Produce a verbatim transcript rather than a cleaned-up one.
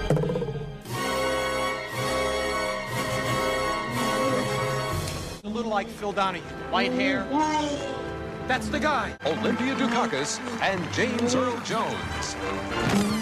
A little like Phil Donahue. White hair. That's the guy. Olympia Dukakis and James Earl Jones.